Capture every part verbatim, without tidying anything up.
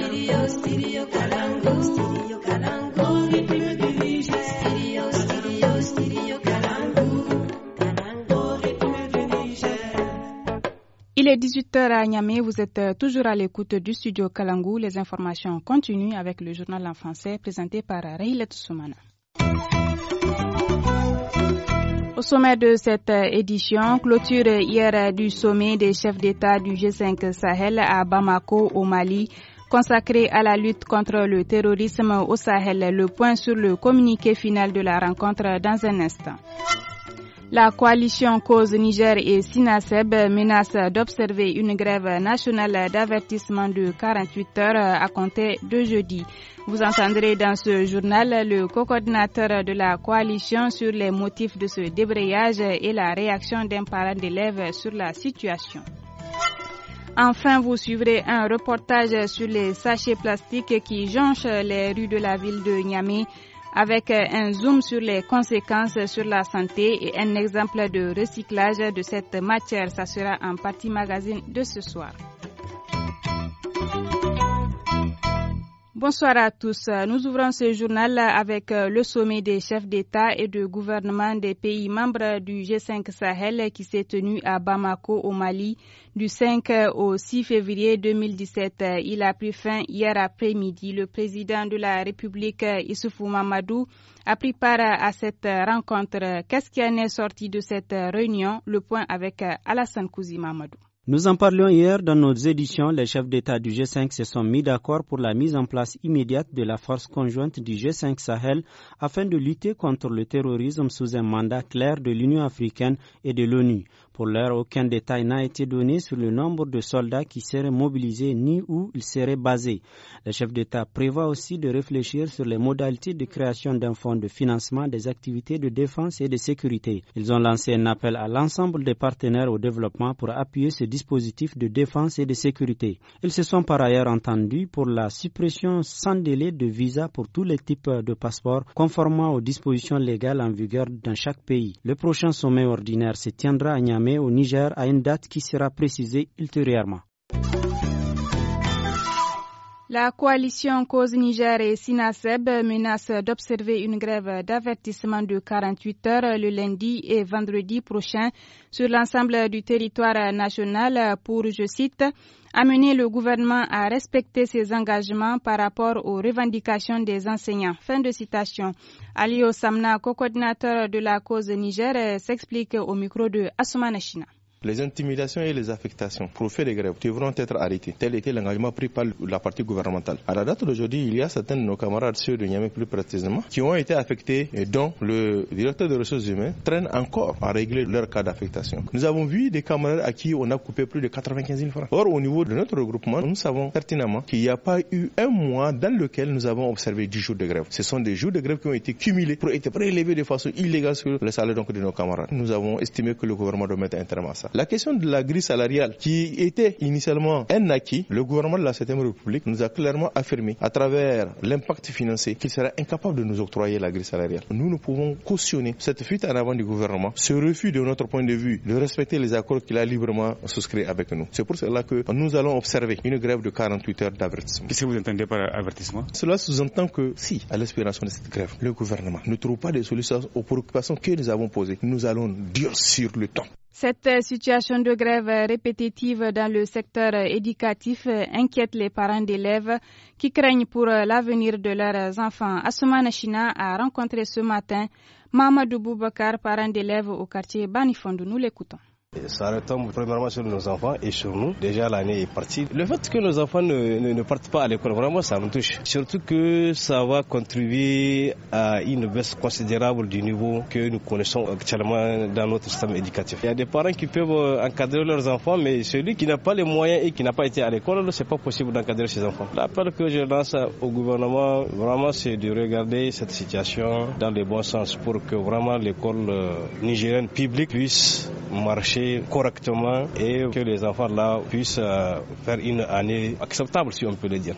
Studio, studio Kalangu, studio Kalangu. Rythme du Niger. Studio, studio, studio Kalangu, Kalangu. Rythme du Niger. Il est dix-huit heures à Niamey, vous êtes toujours à l'écoute du studio Kalangu. Les informations continuent avec le journal en français présenté par Rahilet Soumana. Au sommet de cette édition, clôture hier du sommet des chefs d'État du G cinq Sahel à Bamako au Mali, consacré à la lutte contre le terrorisme au Sahel. Le point sur le communiqué final de la rencontre dans un instant. La coalition Cause Niger et Sinaseb menace d'observer une grève nationale d'avertissement de quarante-huit heures à compter de jeudi. Vous entendrez dans ce journal le co-coordinateur de la coalition sur les motifs de ce débrayage et la réaction d'un parent d'élèves sur la situation. Enfin, vous suivrez un reportage sur les sachets plastiques qui jonchent les rues de la ville de Niamey, avec un zoom sur les conséquences sur la santé et un exemple de recyclage de cette matière. Ça sera en partie magazine de ce soir. Bonsoir à tous. Nous ouvrons ce journal avec le sommet des chefs d'État et de gouvernement des pays membres du G cinq Sahel qui s'est tenu à Bamako au Mali du cinq au six février deux mille dix-sept. Il a pris fin hier après-midi. Le président de la République, Issoufou Mamadou, a pris part à cette rencontre. Qu'est-ce qui en est sorti de cette réunion? Le point avec Alassane Kouzi Mamadou. Nous en parlions hier dans nos éditions. Les chefs d'État du G cinq se sont mis d'accord pour la mise en place immédiate de la force conjointe du G cinq Sahel afin de lutter contre le terrorisme sous un mandat clair de l'Union africaine et de l'ONU. Pour l'heure, aucun détail n'a été donné sur le nombre de soldats qui seraient mobilisés ni où ils seraient basés. Les chefs d'État prévoient aussi de réfléchir sur les modalités de création d'un fonds de financement des activités de défense et de sécurité. Ils ont lancé un appel à l'ensemble des partenaires au développement pour appuyer ce dispositif de défense et de sécurité. Ils se sont par ailleurs entendus pour la suppression sans délai de visas pour tous les types de passeports conformément aux dispositions légales en vigueur dans chaque pays. Le prochain sommet ordinaire se tiendra à Niamey au Niger à une date qui sera précisée ultérieurement. La coalition Cause Niger et Sinaseb menace d'observer une grève d'avertissement de quarante-huit heures le lundi et vendredi prochain sur l'ensemble du territoire national pour, je cite, amener le gouvernement à respecter ses engagements par rapport aux revendications des enseignants. Fin de citation. Ali Osamna, co-coordinateur de la Cause Niger, s'explique au micro de Assoumana China. Les intimidations et les affectations pour faire des grèves devront être arrêtées. Tel était l'engagement pris par la partie gouvernementale. À la date d'aujourd'hui, il y a certains de nos camarades, ceux de Niamey plus précisément, qui ont été affectés et dont le directeur des ressources humaines traîne encore à régler leur cas d'affectation. Nous avons vu des camarades à qui on a coupé plus de quatre-vingt-quinze mille francs. Or, au niveau de notre regroupement, nous savons pertinemment qu'il n'y a pas eu un mois dans lequel nous avons observé dix jours de grève. Ce sont des jours de grève qui ont été cumulés pour être prélevés de façon illégale sur le salaire donc, de nos camarades. Nous avons estimé que le gouvernement doit mettre un terme à ça. La question de la grille salariale, qui était initialement un acquis, le gouvernement de la septième République nous a clairement affirmé, à travers l'impact financier, qu'il sera incapable de nous octroyer la grille salariale. Nous ne pouvons cautionner cette fuite en avant du gouvernement, ce refus de notre point de vue de respecter les accords qu'il a librement souscrits avec nous. C'est pour cela que nous allons observer une grève de quarante-huit heures d'avertissement. Qu'est-ce que vous entendez par avertissement? Cela sous-entend que si, à l'expiration de cette grève, le gouvernement ne trouve pas de solutions aux préoccupations que nous avons posées, nous allons durcir le temps. Cette situation de grève répétitive dans le secteur éducatif inquiète les parents d'élèves qui craignent pour l'avenir de leurs enfants. Assoumana China a rencontré ce matin Mamadou Boubacar, parent d'élèves au quartier Banifondo. Nous l'écoutons. Ça retombe premièrement sur nos enfants et sur nous. Déjà l'année est partie. Le fait que nos enfants ne, ne, ne partent pas à l'école, vraiment ça nous touche. Surtout que ça va contribuer à une baisse considérable du niveau que nous connaissons actuellement dans notre système éducatif. Il y a des parents qui peuvent encadrer leurs enfants, mais celui qui n'a pas les moyens et qui n'a pas été à l'école, c'est pas possible d'encadrer ses enfants. L'appel que je lance au gouvernement, vraiment, c'est de regarder cette situation dans le bon sens pour que vraiment l'école nigérienne publique puisse marcher correctement et que les enfants là puissent faire une année acceptable, si on peut le dire.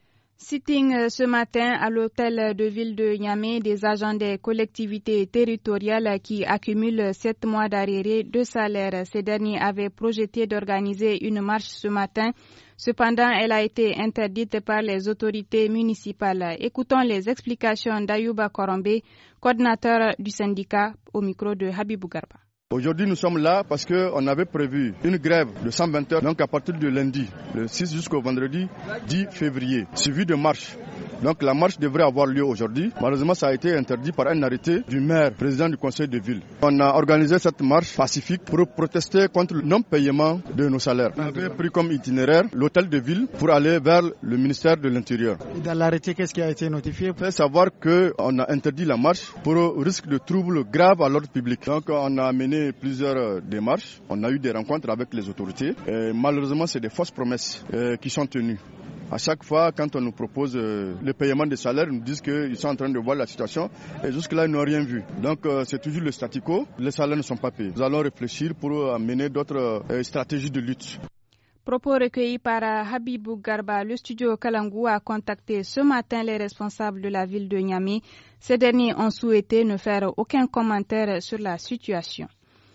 Sitting ce matin à l'hôtel de ville de Niamey des agents des collectivités territoriales qui accumulent sept mois d'arriérés de salaire. Ces derniers avaient projeté d'organiser une marche ce matin Cependant, elle a été interdite par les autorités municipales. Écoutons les explications d'Ayouba Korombe, coordinateur du syndicat, au micro de Habibou Garba. Aujourd'hui, nous sommes là parce qu'on avait prévu une grève de cent vingt heures, donc à partir de lundi, le six jusqu'au vendredi dix février, suivi de marche. Donc la marche devrait avoir lieu aujourd'hui. Malheureusement, ça a été interdit par un arrêté du maire, président du conseil de ville. On a organisé cette marche pacifique pour protester contre le non-paiement de nos salaires. On avait pris comme itinéraire l'hôtel de ville pour aller vers le ministère de l'Intérieur. Dans l'arrêté, qu'est-ce qui a été notifié? Il faut savoir qu'on a interdit la marche pour risque de troubles graves à l'ordre public. Donc on a mené plusieurs démarches. On a eu des rencontres avec les autorités. Et malheureusement, c'est des fausses promesses euh, qui sont tenues. À chaque fois, quand on nous propose euh, le paiement des salaires, ils nous disent qu'ils sont en train de voir la situation et jusque-là, ils n'ont rien vu. Donc, euh, c'est toujours le statu quo. Les salaires ne sont pas payés. Nous allons réfléchir pour euh, mener d'autres euh, stratégies de lutte. Propos recueillis par Habibou Garba, le studio Kalangu a contacté ce matin les responsables de la ville de Niamey. Ces derniers ont souhaité ne faire aucun commentaire sur la situation.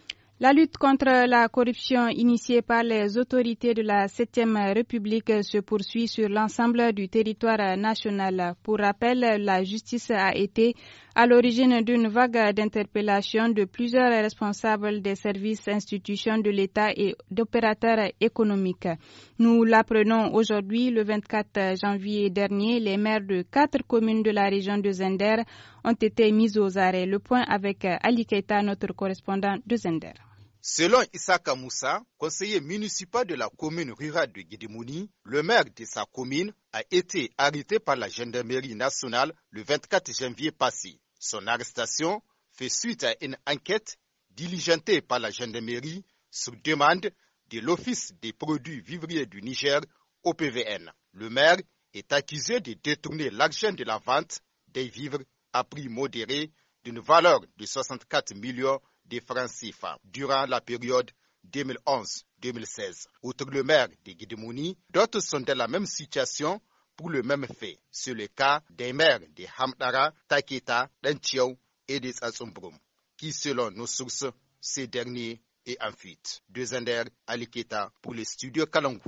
La lutte contre la corruption initiée par les autorités de la septième République se poursuit sur l'ensemble du territoire national. Pour rappel, la justice a été à l'origine d'une vague d'interpellations de plusieurs responsables des services institutions de l'État et d'opérateurs économiques. Nous l'apprenons aujourd'hui, le vingt-quatre janvier dernier, les maires de quatre communes de la région de Zender ont été mis aux arrêts. Le point avec Ali Keita, notre correspondant de Zender. Selon Issaka Moussa, conseiller municipal de la commune rurale de Guédimouni, le maire de sa commune a été arrêté par la gendarmerie nationale le vingt-quatre janvier passé. Son arrestation fait suite à une enquête diligentée par la gendarmerie sur demande de l'Office des produits vivriers du Niger, O P V N. Le maire est accusé de détourner l'argent de la vente des vivres à prix modéré d'une valeur de soixante-quatre millions de francs C F A durant la période deux mille onze deux mille seize. Outre le maire de Guédimouni, d'autres sont dans la même situation pour le même fait. C'est le cas des maires de Hamdara, Taketa, Dantiaou et de Tsatsombroum, qui selon nos sources, ces derniers est en fuite. De Zender, Aliketa pour les studios Kalangu.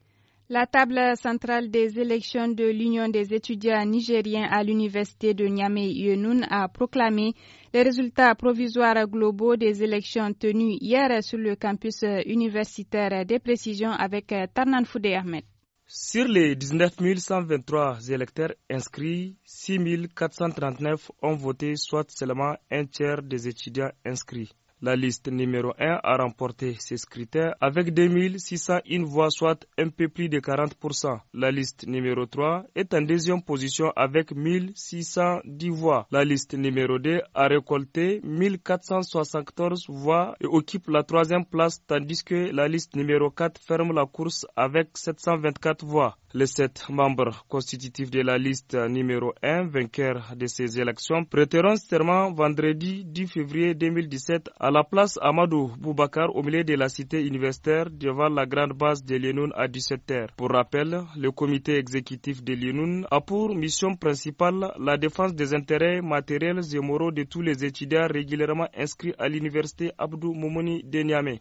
La table centrale des élections de l'Union des étudiants nigériens à l'université de Niamey-Yenoun a proclamé les résultats provisoires globaux des élections tenues hier sur le campus universitaire. Des précisions avec Tarnan Foudé Ahmed. Sur les dix-neuf mille cent vingt-trois électeurs inscrits, six mille quatre cent trente-neuf ont voté, soit seulement un tiers des étudiants inscrits. La liste numéro un a remporté ces scrutins avec deux mille six cent un voix, soit un peu plus de quarante pour cent. La liste numéro trois est en deuxième position avec mille six cent dix voix. La liste numéro deux a récolté mille quatre cent soixante-quatorze voix et occupe la troisième place, tandis que la liste numéro quatre ferme la course avec sept cent vingt-quatre voix. Les sept membres constitutifs de la liste numéro un, vainqueurs de ces élections, prêteront serment vendredi dix février deux mille dix-sept à la place Amadou Boubacar au milieu de la cité universitaire devant la grande base de l'Yenoun à dix-sept heures. Pour rappel, le comité exécutif de l'Yenoun a pour mission principale la défense des intérêts matériels et moraux de tous les étudiants régulièrement inscrits à l'université Abdou Moumouni de Niamey.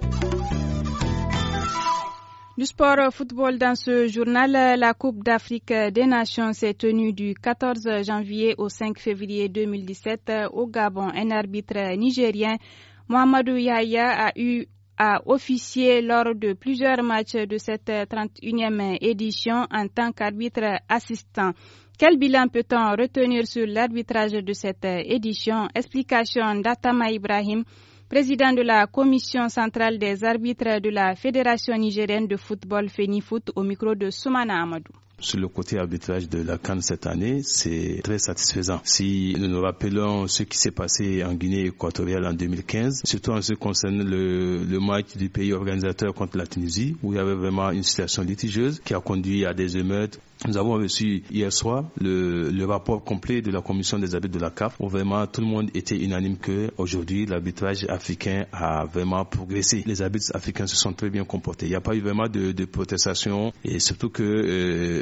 Du sport football dans ce journal, la Coupe d'Afrique des Nations s'est tenue du quatorze janvier au cinq février deux mille dix-sept au Gabon. Un arbitre nigérien, Mohamedou Yahya, a eu à officier lors de plusieurs matchs de cette trente et unième édition en tant qu'arbitre assistant. Quel bilan peut-on retenir sur l'arbitrage de cette édition? Explication d'Atama Ibrahim, président de la commission centrale des arbitres de la Fédération nigérienne de football FENIFOOT, au micro de Soumana Amadou. Sur le côté arbitrage de la CAN cette année, c'est très satisfaisant. Si nous nous rappelons ce qui s'est passé en Guinée équatoriale en deux mille quinze, surtout en ce qui concerne le, le match du pays organisateur contre la Tunisie, où il y avait vraiment une situation litigieuse qui a conduit à des émeutes. Nous avons reçu hier soir le, le rapport complet de la commission des arbitres de la C A F, où vraiment tout le monde était unanime que aujourd'hui l'arbitrage africain a vraiment progressé. Les arbitres africains se sont très bien comportés. Il n'y a pas eu vraiment de, de protestation et surtout que euh,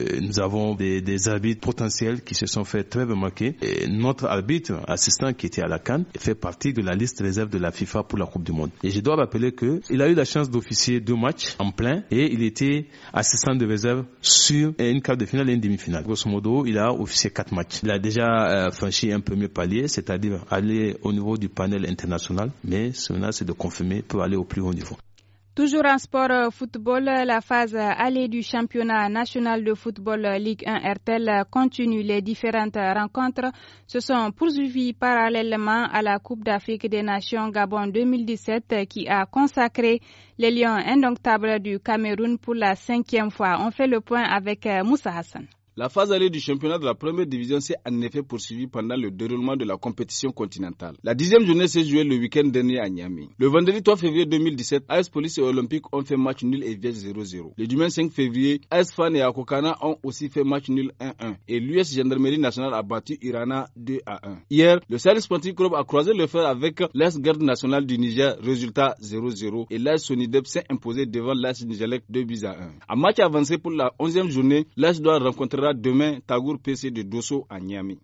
euh, nous avons des, des arbitres potentiels qui se sont fait très remarquer. Et notre arbitre assistant qui était à la CAN fait partie de la liste réserve de la FIFA pour la Coupe du Monde. Et je dois rappeler que il a eu la chance d'officier deux matchs en plein et il était assistant de réserve sur une quart de finale et une demi-finale. Grosso modo, il a officié quatre matchs. Il a déjà euh, franchi un premier palier, c'est-à-dire aller au niveau du panel international, mais cela c'est de confirmer pour aller au plus haut niveau. Toujours en sport football, la phase aller du championnat national de football Ligue un R T L continue. Les différentes rencontres se sont poursuivies parallèlement à la Coupe d'Afrique des Nations Gabon deux mille dix-sept qui a consacré les Lions indomptables du Cameroun pour la cinquième fois. On fait le point avec Moussa Hassan. La phase allée du championnat de la première division s'est en effet poursuivie pendant le déroulement de la compétition continentale. La dixième journée s'est jouée le week-end dernier à Niamey. Le vendredi trois février deux mille dix-sept, A S Police et Olympique ont fait match nul et vierge zéro zéro. Le dimanche cinq février, A S Fan et Akokana ont aussi fait match nul un un. Et l'U S Gendarmerie nationale a battu Irana deux à un. Hier, le Sahel Sporting Club a croisé le fer avec l'A S Garde nationale du Niger, résultat zéro zéro. Et l'A S Sonidep s'est imposé devant l'A S Nigelec deux buts à un. En match avancé pour la onzième journée, l'A S doit rencontrer demain Tagour P C de Dosso à Niamey.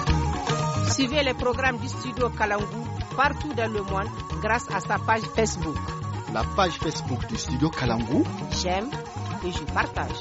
Suivez les programmes du studio Kalangou partout dans le monde grâce à sa page Facebook. La page Facebook du studio Kalangou. J'aime et je partage.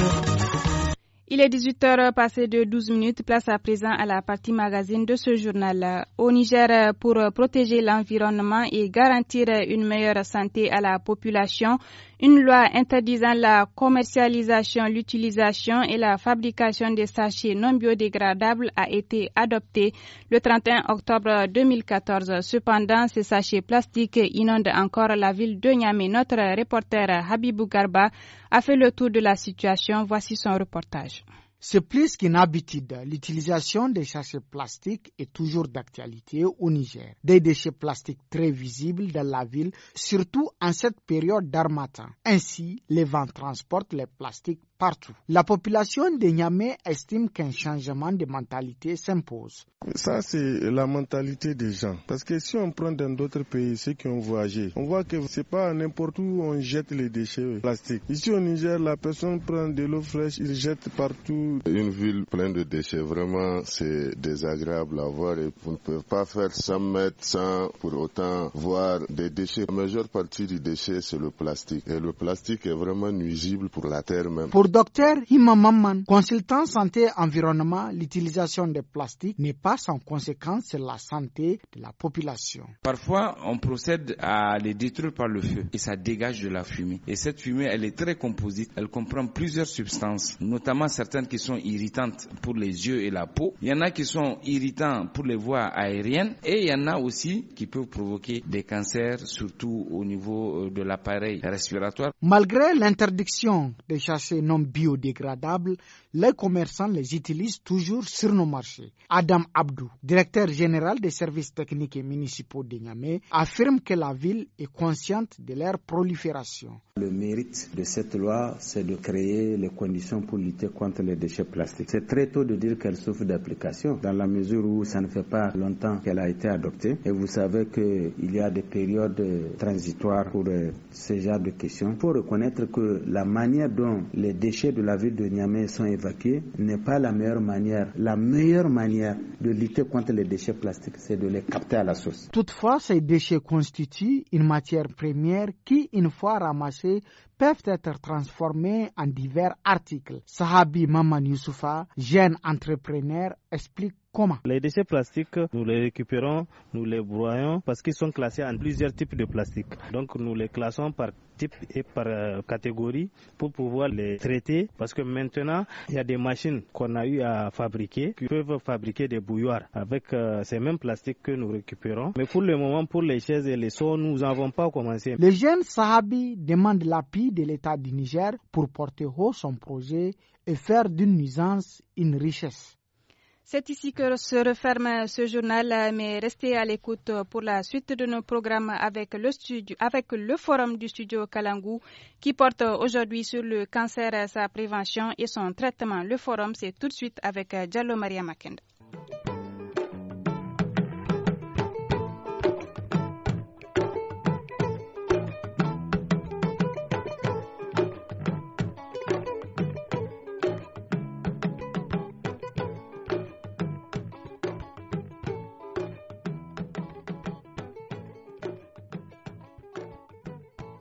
Il est dix-huit heures passées de douze minutes. Place à présent à la partie magazine de ce journal. Au Niger, pour protéger l'environnement et garantir une meilleure santé à la population, une loi interdisant la commercialisation, l'utilisation et la fabrication des sachets non biodégradables a été adoptée le trente et un octobre deux mille quatorze. Cependant, ces sachets plastiques inondent encore la ville de Niamey. Notre reporter Habibou Garba a fait le tour de la situation. Voici son reportage. C'est plus qu'une habitude. L'utilisation des sachets plastiques est toujours d'actualité au Niger. Des déchets plastiques très visibles dans la ville, surtout en cette période d'harmattan. Ainsi, les vents transportent les plastiques partout. La population de Niamey estime qu'un changement de mentalité s'impose. Ça, c'est la mentalité des gens. Parce que si on prend dans d'autres pays, ceux qui ont voyagé, on voit que c'est pas n'importe où on jette les déchets plastiques. Ici au Niger, la personne prend de l'eau fraîche, il jette partout. Une ville pleine de déchets, vraiment, c'est désagréable à voir et vous ne pouvez pas faire cent mètres sans pour autant voir des déchets. La majeure partie du déchet, c'est le plastique. Et le plastique est vraiment nuisible pour la terre même. Pour Docteur Himamaman, consultant santé et environnement, l'utilisation des plastiques n'est pas sans conséquence sur la santé de la population. Parfois, on procède à les détruire par le feu et ça dégage de la fumée. Et cette fumée, elle est très composite. Elle comprend plusieurs substances, notamment certaines qui sont irritantes pour les yeux et la peau. Il y en a qui sont irritants pour les voies aériennes et il y en a aussi qui peuvent provoquer des cancers, surtout au niveau de l'appareil respiratoire. Malgré l'interdiction des sachets non biodégradables, les commerçants les utilisent toujours sur nos marchés. Adam Abdou, directeur général des services techniques et municipaux de Niamey, affirme que la ville est consciente de leur prolifération. Le mérite de cette loi, c'est de créer les conditions pour lutter contre les déchets plastiques. C'est très tôt de dire qu'elle souffre d'application, dans la mesure où ça ne fait pas longtemps qu'elle a été adoptée. Et vous savez qu'il y a des périodes transitoires pour ce genre de questions. Il faut reconnaître que la manière dont les déchets de la ville de Niamey sont évacués n'est pas la meilleure manière. La meilleure manière de lutter contre les déchets plastiques, c'est de les capter à la source. Toutefois, ces déchets constituent une matière première qui, une fois ramassée, peuvent être transformés en divers articles. Sahabi Maman Youssoufa, jeune entrepreneur, explique comment. Les déchets plastiques, nous les récupérons, nous les broyons parce qu'ils sont classés en plusieurs types de plastique. Donc nous les classons par type et par euh, catégorie pour pouvoir les traiter parce que maintenant il y a des machines qu'on a eu à fabriquer qui peuvent fabriquer des bouilloires avec euh, ces mêmes plastiques que nous récupérons. Mais pour le moment, pour les chaises et les seaux, nous n'avons pas commencé. Le jeune Sahabi demande l'appui de l'État du Niger pour porter haut son projet et faire d'une nuisance une richesse. C'est ici que se referme ce journal, mais restez à l'écoute pour la suite de nos programmes avec le studio, avec le forum du studio Kalangou qui porte aujourd'hui sur le cancer, sa prévention et son traitement. Le forum, c'est tout de suite avec Diallo Maria Makenda.